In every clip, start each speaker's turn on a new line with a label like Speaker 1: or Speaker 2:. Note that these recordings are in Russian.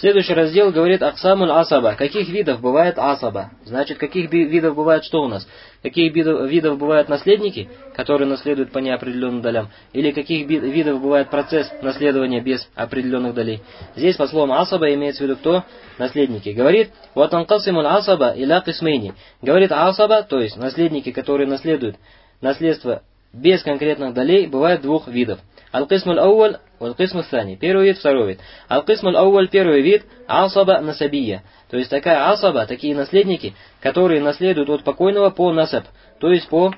Speaker 1: Следующий раздел говорит аксамуль асаба. Каких видов бывает асаба? Значит, каких видов бывает что у нас? Каких видов бывают наследники, которые наследуют по неопределенным долям? Или каких видов бывает процесс наследования без определенных долей? Здесь по словам асаба имеется в виду кто? Наследники. Говорит, ватанкасимуль асаба иля кисмейни. Говорит асаба, то есть наследники, которые наследуют наследство без конкретных долей, бывает двух видов. Аль-кисмуль ауаль, аль-кисмуль сани. Первый вид, второй вид. Аль-кисмуль ауаль, первый вид, асаба насабия. То есть такая асаба, такие наследники, которые наследуют от покойного по насаб, то есть по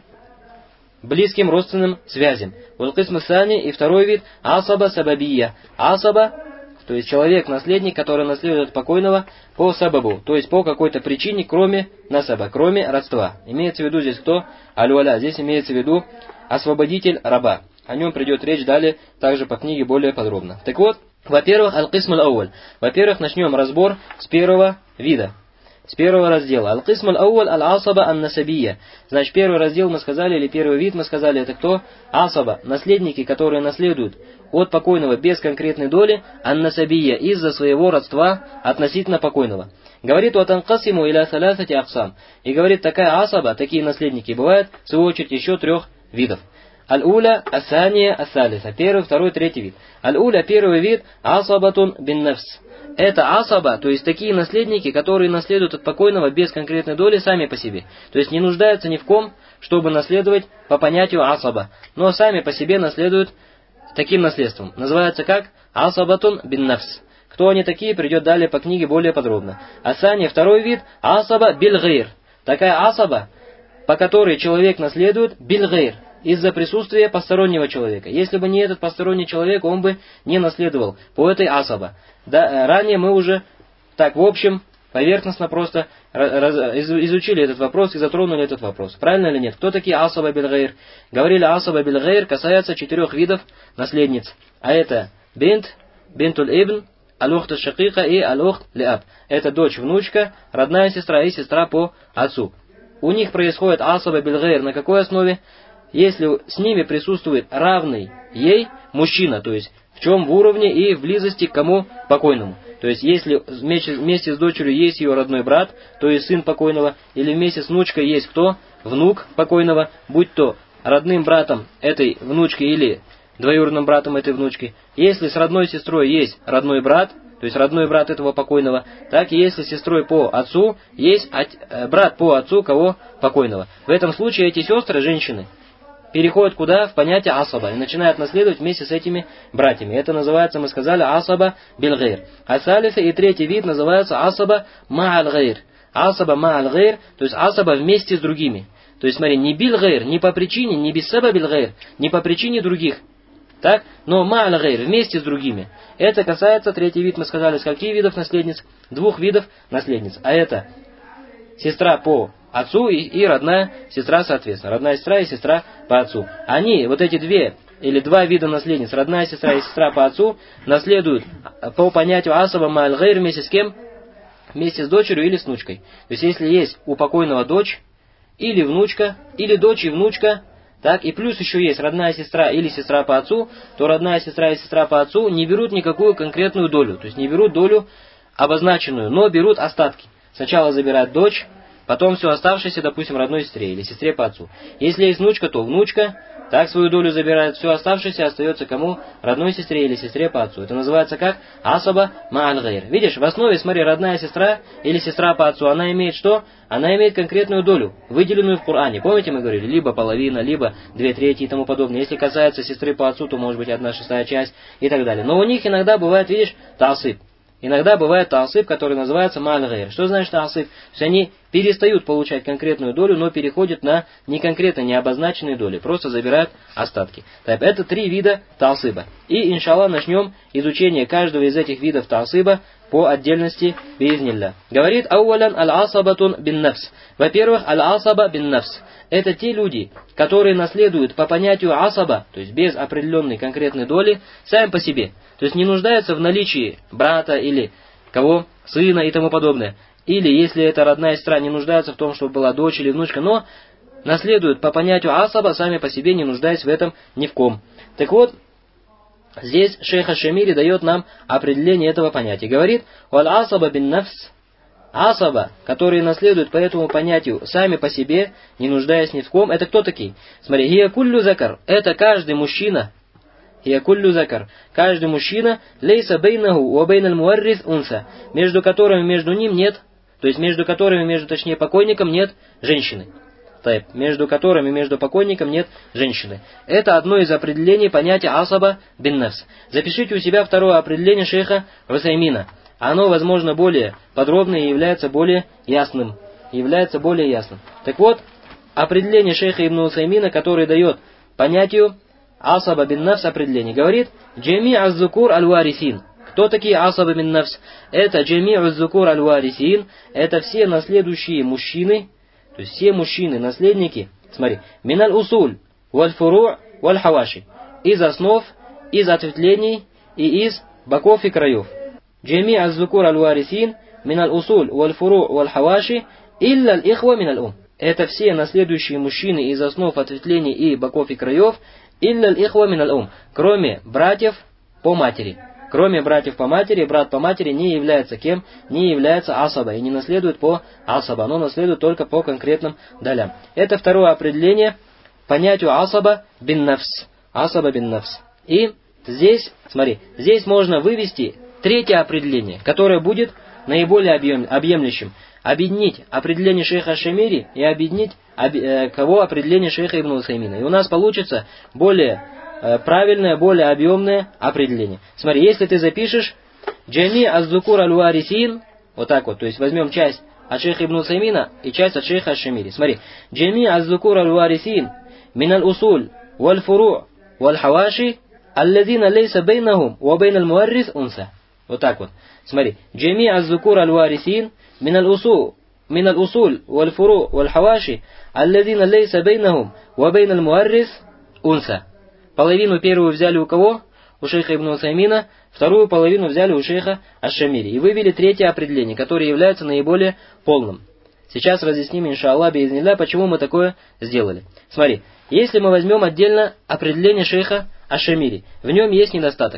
Speaker 1: близким родственным связям. Аль-кисмуль сани, и второй вид, асаба сабабия. Асаба, то есть человек-наследник, который наследует от покойного по сабабу, то есть по какой-то причине, кроме насаба, кроме родства. Имеется в виду здесь кто? Аль-валя. Здесь имеется в виду освободитель раба. О нем придет речь далее, также по книге более подробно. Так вот, во-первых, аль-кисмуль ауаль. Во-первых, начнем разбор с первого вида, с первого раздела. Аль-кисмуль ауаль аль-асаба ан-насабия. Значит, первый раздел мы сказали, или первый вид мы сказали, это кто? Асаба, наследники, которые наследуют от покойного без конкретной доли, ан-насабия, из-за своего родства относительно покойного. Говорит, ватанкасиму иля салясати аксам. И говорит, такая асаба, такие наследники бывают, в свою очередь, еще трех видов. Аль-уля, асания, асалиса. Первый, второй, третий вид. Аль-уля, первый вид, асабатун бин нафс. Это асаба, то есть такие наследники, которые наследуют от покойного без конкретной доли сами по себе. То есть не нуждаются ни в ком, чтобы наследовать по понятию асаба, но сами по себе наследуют таким наследством. Называется как? Асабатун бин нафс. Кто они такие, придет далее по книге более подробно. Асания, второй вид, асаба билгейр. Такая асаба, по которой человек наследует билгейр, из-за присутствия постороннего человека. Если бы не этот посторонний человек, он бы не наследовал по этой асаба. Да, ранее мы уже так в общем, поверхностно просто изучили этот вопрос и затронули этот вопрос. Правильно или нет? Кто такие асаба билгейр? Говорили, асаба билгейр касается 4 видов наследниц. А это бинтуль ибн, аль-ухт шакика и аль-ухт лиаб. Это дочь, внучка, родная сестра и сестра по отцу. У них происходит асаба билгейр на какой основе? Если с ними присутствует равный ей мужчина, то есть в чем? В уровне и в близости к кому? Покойному. То есть если вместе с дочерью есть ее родной брат, то есть сын покойного, или вместе с внучкой есть кто? Внук покойного, будь то родным братом этой внучки или двоюродным братом этой внучки. Если с родной сестрой есть родной брат, то есть родной брат этого покойного, так и если с сестрой по отцу есть брат по отцу кого? Покойного. В этом случае эти сестры, женщины, переходят куда? В понятие асаба и начинают наследовать вместе с этими братьями. Это называется, мы сказали, асаба билгейр. Асалиса и третий вид называется асаба ма'аль-гейр. Асаба ма'аль-гейр, то есть асаба вместе с другими. То есть, смотри, не билгейр, не по причине, не бисаба билгейр, не по причине других. Так? Но ма'аль-гейр, вместе с другими. Это касается, третий вид, мы сказали, с каких видов наследниц? 2 видов наследниц. А это сестра по отцу и родная сестра, соответственно. Родная сестра и сестра по отцу. Они, вот эти 2 вида наследниц, родная сестра и сестра по отцу, наследуют по понятию асаба ма'аль-гейр вместе с кем? Вместе с дочерью или с внучкой. То есть, если есть у покойного дочь, или внучка, или дочь и внучка, так, и плюс еще есть родная сестра или сестра по отцу, то родная сестра и сестра по отцу не берут никакую конкретную долю. То есть, не берут долю обозначенную, но берут остатки. Сначала забирают дочь, потом все оставшееся, допустим, родной сестре или сестре по отцу. Если есть внучка, то внучка, так свою долю забирает, все оставшееся остается кому? Родной сестре или сестре по отцу. Это называется как? Асаба ма'аль-гейр. Видишь, в основе, смотри, родная сестра или сестра по отцу, она имеет что? Она имеет конкретную долю, выделенную в Коране. Помните, мы говорили, либо половина, либо 2/3 и тому подобное. Если касается сестры по отцу, то может быть 1/6 часть и так далее. Но у них иногда бывает, видишь, таасиб. Иногда бывает таасиб, который называется ма'аль-гейр. Что значит таасиб? То есть они перестают получать конкретную долю, но переходят на неконкретно не обозначенные доли. Просто забирают остатки. Так, это 3 вида таасиба. И, иншаллах, начнем изучение каждого из этих видов таасиба по отдельности биизнилля. Говорит ауалян аль-асабатун бин нафс. Во-первых, аль-асаба бин нафс. Это те люди, которые наследуют по понятию асаба, то есть без определенной конкретной доли, сами по себе. То есть не нуждаются в наличии брата или кого, сына и тому подобное. Или, если это родная сестра, не нуждаются в том, чтобы была дочь или внучка, но наследуют по понятию асаба, сами по себе, не нуждаясь в этом ни в ком. Так вот, Здесь шейх Аш-Шамири дает нам определение этого понятия. Говорит: «Валь асаба бин нафс». Асаба, которые наследуют по этому понятию сами по себе, не нуждаясь ни в ком, это кто такие? Смотри, «Хия куллю закар». Это каждый мужчина. «Хия куллю закар». Каждый мужчина, «Лейса бейнаху ва бейналь муаррис унса». Между которыми, между ним нет, то есть между которыми, точнее покойником нет женщины. Между которыми, между покойником нет женщины. Это одно из определений понятия асаба бин нафс. Запишите у себя второе определение шейха Усаймина. Оно, возможно, более подробное и является более ясным. Так вот, определение шейха Ибн Усаймина, который дает понятию асаба бин нафс определение, говорит: «Джами аз-зукур аль-варисин». Кто такие асаба бин нафс? Это джами аз-зукур аль-варисин. Это все наследующие мужчины, то есть все мужчины, наследники. Смотри, миналь усуль, валь фуру', валь хаваши. Из основ, из ответвлений и из боков и краев. Джами аз-зукур аль-варисин, миналь усуль, валь фуру', валь хаваши, илля аль-ихва миналь ум. Это все наследующие мужчины из основ, ответвлений и боков и краев, илля аль-ихва миналь ум. Кроме братьев по матери. Кроме братьев по матери, брат по матери не является кем? Не является асаба и не наследует по асаба, но наследует только по конкретным долям. Это второе определение понятию асаба бин нафс. Асаба бин нафс. И здесь, смотри, здесь можно вывести третье определение, которое будет наиболее объемлющим. Объединить определение шейха Аш-Шамири и объединить определение шейха Ибн Усаймина. И у нас получится более правильное, более объемное определение. Смотри, если ты запишешь «Джами аз-зукур аль-варисин», вот так вот, то есть возьмем часть от шейха Ибн Усаймина и часть от шейха Аш-Шамири. Смотри, «Джами аз-зукур аль-варисин миналь усуль валь фуру' валь хаваши аллазина лейса бейнахум ва бейналь муаррис унса». Вот так вот. Смотри, «Джами аз-зукур аль-варисин миналь усуль валь фуру' валь хаваши аллазина лейса бейнахум ва бейналь муаррис унса». Половину первую взяли у кого? У шейха Ибн Усаймина, вторую половину взяли у шейха Аш-Шамири. И вывели третье определение, которое является наиболее полным. Сейчас разъясним, иншаллах, биизнилля, почему мы такое сделали. Смотри, если мы возьмем отдельно определение шейха Аш-Шамири, в нем есть недостаток.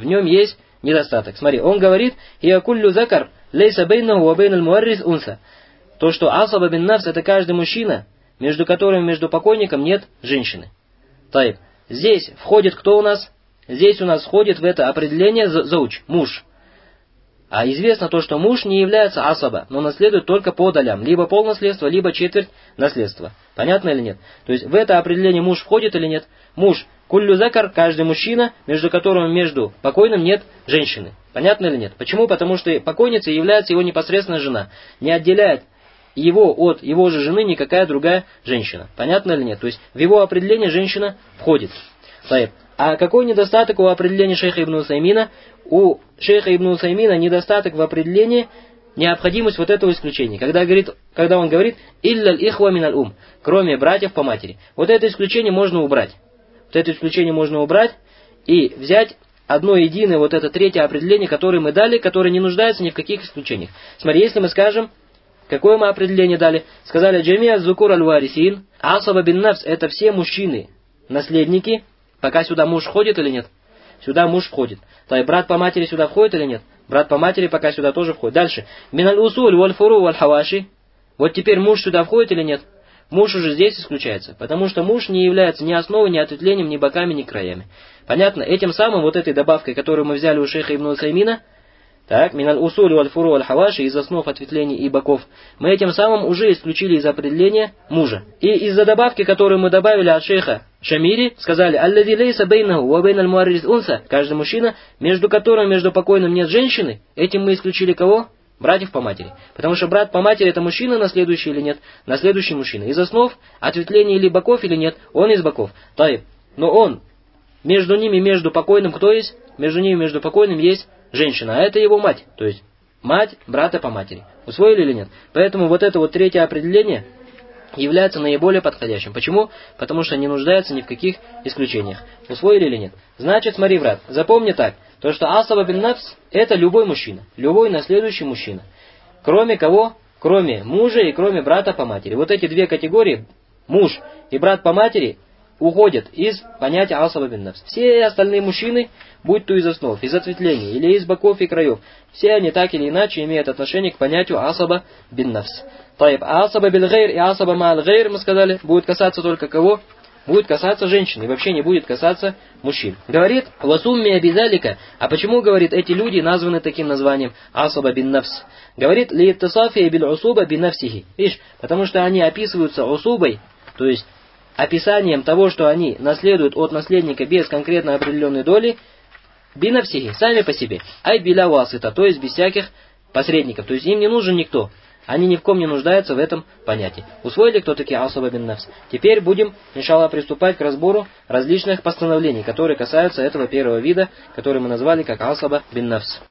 Speaker 1: Смотри, он говорит: «Хия куллю закар, лейса бейнаху ва бейналь муаррис унса». То, что асаба бин нафс, это каждый мужчина, между которым, между покойником нет женщины. Таиб. Здесь входит кто у нас? Здесь у нас входит в это определение зауч, муж. А известно то, что муж не является асаба, но наследует только по долям. Либо полнаследство, либо четверть наследства. Понятно или нет? То есть в это определение муж входит или нет? Муж. Куллю закар, каждый мужчина, между которым, между покойным нет женщины. Понятно или нет? Почему? Потому что покойница является его непосредственная жена. Не отделяет его от его же жены никакая другая женщина. Понятно или нет? То есть в его определение женщина входит. А какой недостаток у определения шейха Ибн Усаймина? У шейха Ибн Усаймина недостаток в определении необходимость вот этого исключения. Когда он говорит «илля аль-ихва миналь ум», кроме братьев по матери. Вот это исключение можно убрать. И взять одно единое, вот это третье определение, которое мы дали, которое не нуждается ни в каких исключениях. Смотри, если мы скажем, какое мы определение дали? Сказали «Джами аз-зукур аль-варисин», асаба бин нафс, это все мужчины, наследники. Пока сюда муж входит или нет? Сюда муж входит. Брат по матери сюда входит или нет? Брат по матери пока сюда тоже входит. Дальше. Миналь усуль валь фуру валь хаваши. Вот теперь муж сюда входит или нет? Муж уже здесь исключается. Потому что муж не является ни основой, ни ответвлением, ни боками, ни краями. Понятно? Этим самым, вот этой добавкой, которую мы взяли у шейха Ибн Усаймина, так, миналь усуль валь фуру валь хаваши, из основ, ответвлений и боков, мы этим самым уже исключили из определения мужа. И из-за добавки, которую мы добавили от шейха Шамири, сказали «Аллади лейса бейнаху ва бейналь муаррис унса», каждый мужчина, между которым, между покойным нет женщины, этим мы исключили кого? Братьев по матери. Потому что брат по матери это мужчина, наследующий или нет? Наследующий мужчина. Из основ, ответвлений или боков или нет? Он из боков. Но он, между ними, между покойным кто есть? Между ними, между покойным есть женщина, а это его мать. То есть мать брата по матери. Усвоили или нет? Поэтому вот это вот третье определение является наиболее подходящим. Почему? Потому что не нуждается ни в каких исключениях. Усвоили или нет? Значит, смотри, брат, запомни так. То, что асаба бин нафс, это любой мужчина. Любой наследующий мужчина. Кроме кого? Кроме мужа и кроме брата по матери. Вот эти две категории, муж и брат по матери, уходят из понятия асаба бин нафс. Все остальные мужчины, будь то из основ, из ответвлений или из боков и краев, все они так или иначе имеют отношение к понятию асаба бин нафс. Таиб, асаба бил гайр и асаба ма'аль гайр, мы сказали, будет касаться только кого? Будет касаться женщин и вообще не будет касаться мужчин. Говорит, васумми абидалика, а почему, говорит, эти люди названы таким названием асаба бин нафс? Говорит, литтасафия бил усуба бин нафсихи. Видишь, потому что они описываются усубой, то есть описанием того, что они наследуют от наследника без конкретно определенной доли, бин нафсихи, сами по себе. Ай биля васита, то есть без всяких посредников, то есть им не нужен никто. Они ни в ком не нуждаются в этом понятии. Усвоили, кто такие асаба бин нафс? Теперь будем, иншаллах, приступать к разбору различных постановлений, которые касаются этого первого вида, который мы назвали как асаба бин нафс.